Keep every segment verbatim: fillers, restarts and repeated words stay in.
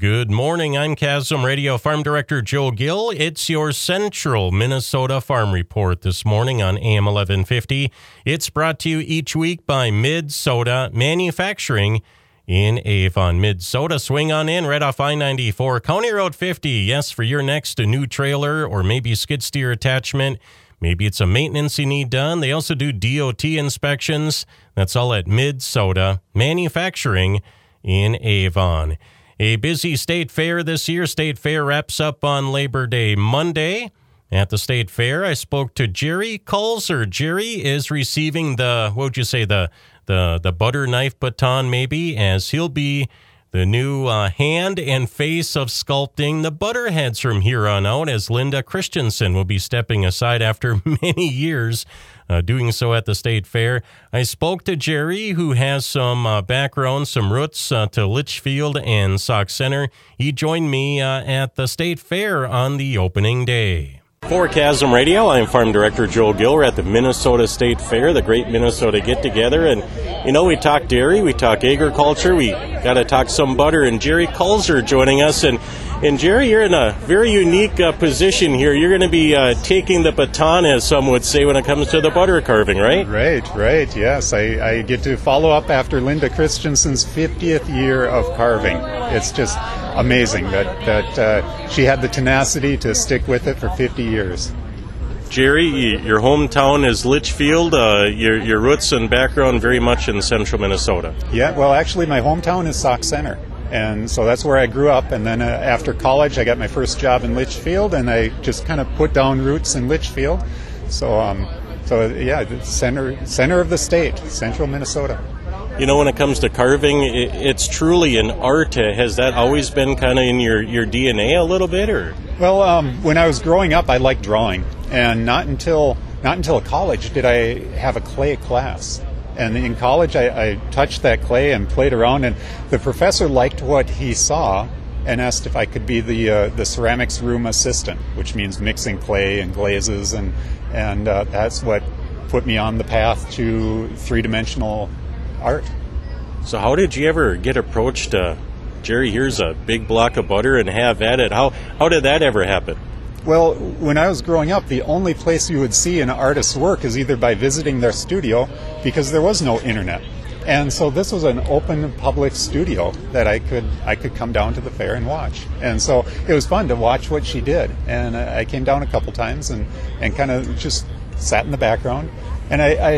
Good morning. I'm Chasm Radio Farm Director Joe Gill. It's your Central Minnesota Farm Report this morning on A M eleven fifty. It's brought to you each week by Mid-Soda Manufacturing in Avon. Mid-Soda, swing on in right off I ninety-four, County Road fifty. Yes, for your next new trailer or maybe skid steer attachment. Maybe it's a maintenance you need done. They also do D O T inspections. That's all at Mid-Soda Manufacturing in Avon. A busy state fair this year. State fair wraps up on Labor Day Monday. At the state fair, I spoke to Jerry Kulzer. Jerry is receiving the, what would you say, the the the butter knife baton maybe, as he'll be the new uh, hand and face of sculpting the butterheads from here on out, as Linda Christensen will be stepping aside after many years uh, doing so at the state fair. I spoke to Jerry, who has some uh, background, some roots uh, to Litchfield and Sauk Centre. He joined me uh, at the state fair on the opening day. For Chasm Radio, I'm Farm Director Joel Gill. We're at the Minnesota State Fair, the Great Minnesota Get-Together. And, you know, we talk dairy, we talk agriculture, we got to talk some butter. And Jerry Kulzer joining us. And, and Jerry, you're in a very unique uh, position here. You're going to be uh, taking the baton, as some would say, when it comes to the butter carving, right? Right, right, yes. I, I get to follow up after Linda Christensen's fiftieth year of carving. It's just amazing that, that uh, she had the tenacity to stick with it for fifty years. Jerry, your hometown is Litchfield. Uh, your, your roots and background very much in central Minnesota. Yeah, well, actually, my hometown is Sauk Centre. And so that's where I grew up. And then uh, after college, I got my first job in Litchfield, and I just kind of put down roots in Litchfield. So, um, so yeah, the center, center of the state, central Minnesota. You know, when it comes to carving, it, it's truly an art. Has that always been kind of in your, your D N A a little bit, or? Well, um, when I was growing up, I liked drawing, and not until not until college did I have a clay class. And in college, I, I touched that clay and played around, and the professor liked what he saw and asked if I could be the uh, the ceramics room assistant, which means mixing clay and glazes, and and uh, that's what put me on the path to three-dimensional art. So how did you ever get approached, uh, Jerry, here's a big block of butter and have at it? How how did that ever happen? Well, when I was growing up, the only place you would see an artist's work is either by visiting their studio, because there was no internet. And so this was an open public studio that I could I could come down to the fair and watch. And so it was fun to watch what she did. And I came down a couple times and, and kind of just sat in the background. And I, I,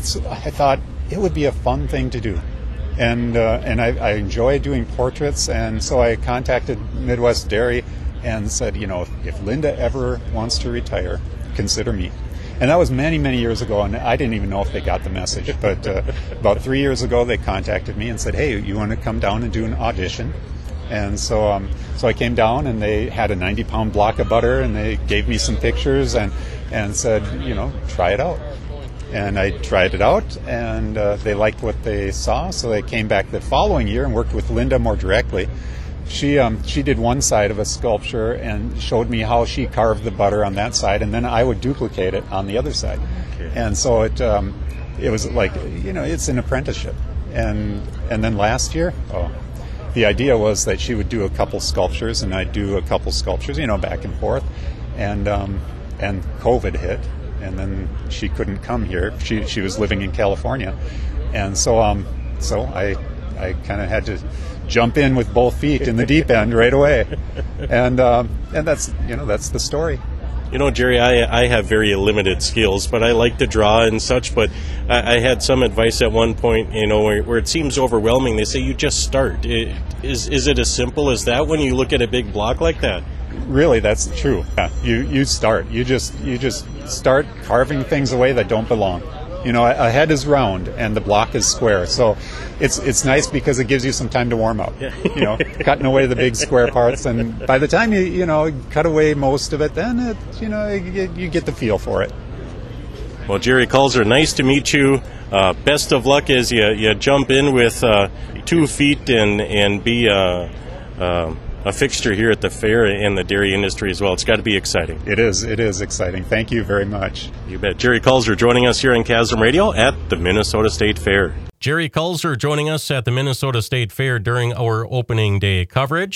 I thought, it would be a fun thing to do, and uh, and I, I enjoy doing portraits, and so I contacted Midwest Dairy and said, you know, if, if Linda ever wants to retire, consider me. And that was many, many years ago, and I didn't even know if they got the message. But uh, about three years ago, they contacted me and said, hey, you want to come down and do an audition? And so um, so I came down, and they had a ninety-pound block of butter, and they gave me some pictures and, and said, you know, try it out. And I tried it out, and uh, they liked what they saw, so they came back the following year and worked with Linda more directly. She um, she did one side of a sculpture and showed me how she carved the butter on that side, and then I would duplicate it on the other side. Okay. And so it um, it was like, you know, it's an apprenticeship. And and then last year, oh, the idea was that she would do a couple sculptures, and I'd do a couple sculptures, you know, back and forth. And um, and COVID hit. And then she couldn't come here. She she was living in California, and so um so I I kind of had to jump in with both feet in the deep end right away, and um, and that's you know that's the story. You know, Jerry, I I have very limited skills, but I like to draw and such. But I, I had some advice at one point, you know, where, where it seems overwhelming. They say you just start. It, is is it as simple as that when you look at a big block like that? Really, that's true. Yeah, you you start. You just you just start carving things away that don't belong. You know, a head is round and the block is square, so it's it's nice because it gives you some time to warm up. Yeah. You know, cutting away the big square parts, and by the time you you know cut away most of it, then it, you know you, you get the feel for it. Well, Jerry Kulzer, nice to meet you. Uh, best of luck as you you jump in with uh, two feet and and be. Uh, uh, a fixture here at the fair and the dairy industry as well. It's got to be exciting. It is. It is exciting. Thank you very much. You bet. Jerry Kulzer joining us here on Chasm Radio at the Minnesota State Fair. Jerry Kulzer joining us at the Minnesota State Fair during our opening day coverage.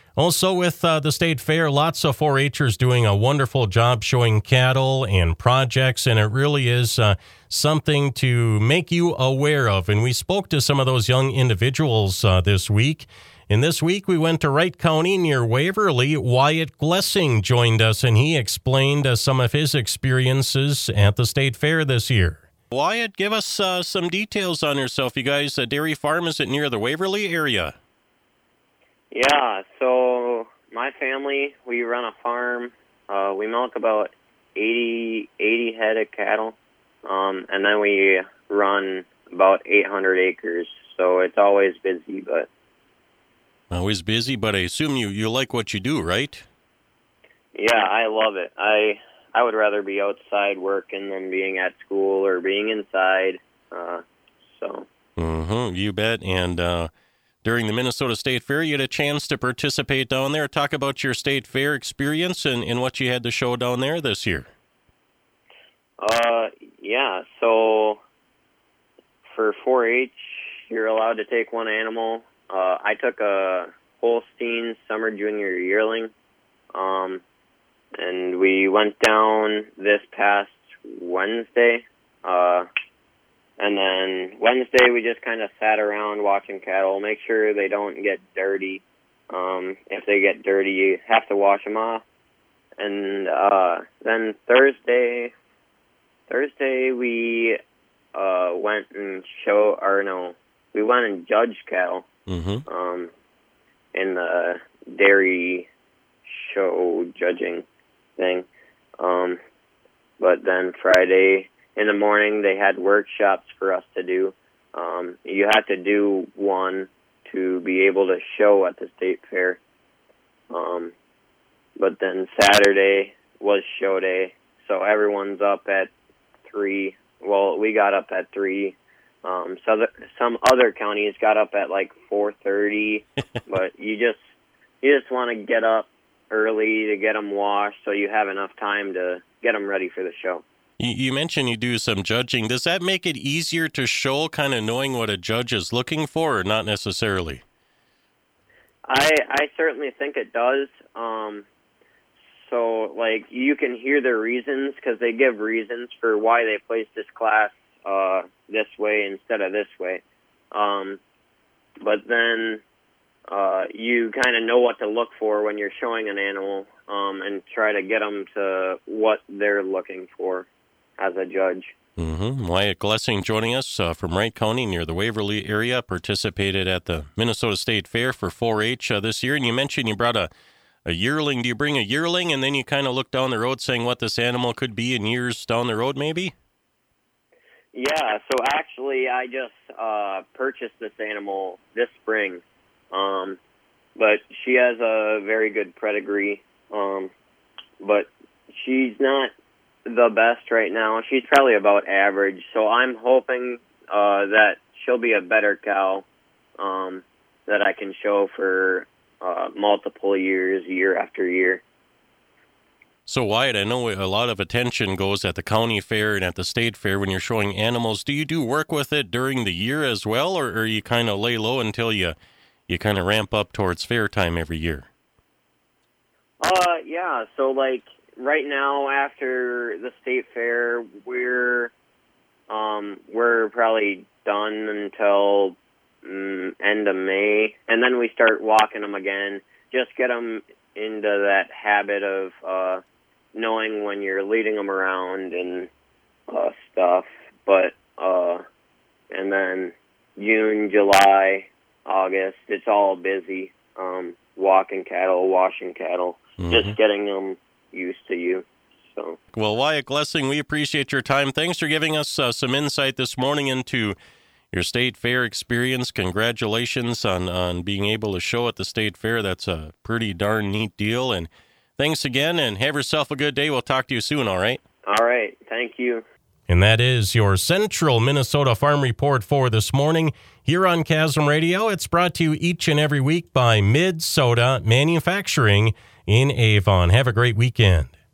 Also with uh, the State Fair, lots of four H'ers doing a wonderful job showing cattle and projects, and it really is uh, something to make you aware of. And we spoke to some of those young individuals uh, this week. And this week we went to Wright County near Waverly. Wyatt Glessing joined us, and he explained uh, some of his experiences at the State Fair this year. Wyatt, give us uh, some details on yourself. You guys, a dairy farm, is it near the Waverly area? Yeah, so my family, we run a farm. Uh, we milk about eighty, eighty head of cattle, um, and then we run about eight hundred acres. So it's always busy, but... Always busy, but I assume you, you like what you do, right? Yeah, I love it. I I would rather be outside working than being at school or being inside. Uh, so. Mm-hmm, you bet. And uh, during the Minnesota State Fair, you had a chance to participate down there. Talk about your State Fair experience and, and what you had to show down there this year. Uh, yeah, so for four H, you're allowed to take one animal. Uh, I took a Holstein Summer Junior Yearling, um, and we went down this past Wednesday, uh, and then Wednesday we just kind of sat around watching cattle, make sure they don't get dirty. Um, if they get dirty, you have to wash them off. And uh, then Thursday, Thursday we uh, went and show, or no, we went and judged cattle. Mm-hmm. Um, in the dairy show judging thing. Um, but then Friday in the morning, they had workshops for us to do. Um, you have to do one to be able to show at the State Fair. Um, but then Saturday was show day, so everyone's up at three. Well, we got up at three. Um, so the, some other counties got up at like four thirty, but you just you just want to get up early to get them washed so you have enough time to get them ready for the show. You, you mentioned you do some judging. Does that make it easier to show, kind of knowing what a judge is looking for, or not necessarily? I I certainly think it does. Um, so like you can hear their reasons because they give reasons for why they placed this class uh, this way instead of this way. Um, but then uh, you kind of know what to look for when you're showing an animal um, and try to get them to what they're looking for as a judge. Mm-hmm. Wyatt Glessing joining us uh, from Wright County near the Waverly area, participated at the Minnesota State Fair for four H uh, this year. And you mentioned you brought a, a yearling. Do you bring a yearling and then you kind of look down the road saying what this animal could be in years down the road maybe? Yeah, so actually I just uh, purchased this animal this spring, um, but she has a very good pedigree, um, but she's not the best right now. She's probably about average, so I'm hoping uh, that she'll be a better cow um, that I can show for uh, multiple years, year after year. So, Wyatt, I know a lot of attention goes at the county fair and at the state fair when you're showing animals. Do you do work with it during the year as well, or, or you kind of lay low until you you kind of ramp up towards fair time every year? Uh, yeah. So, like right now, after the state fair, we're um we're probably done until um, end of May, and then we start walking them again. Just get them into that habit of uh. knowing when you're leading them around and uh, stuff. But, uh, and then June, July, August, it's all busy. Um, walking cattle, washing cattle, mm-hmm. just getting them used to you. So. Well, Wyatt Glessing, we appreciate your time. Thanks for giving us uh, some insight this morning into your state fair experience. Congratulations on, on being able to show at the state fair. That's a pretty darn neat deal. And thanks again, and have yourself a good day. We'll talk to you soon, all right? All right. Thank you. And that is your Central Minnesota Farm Report for this morning. Here on Chasm Radio, it's brought to you each and every week by Mid-Soda Manufacturing in Avon. Have a great weekend.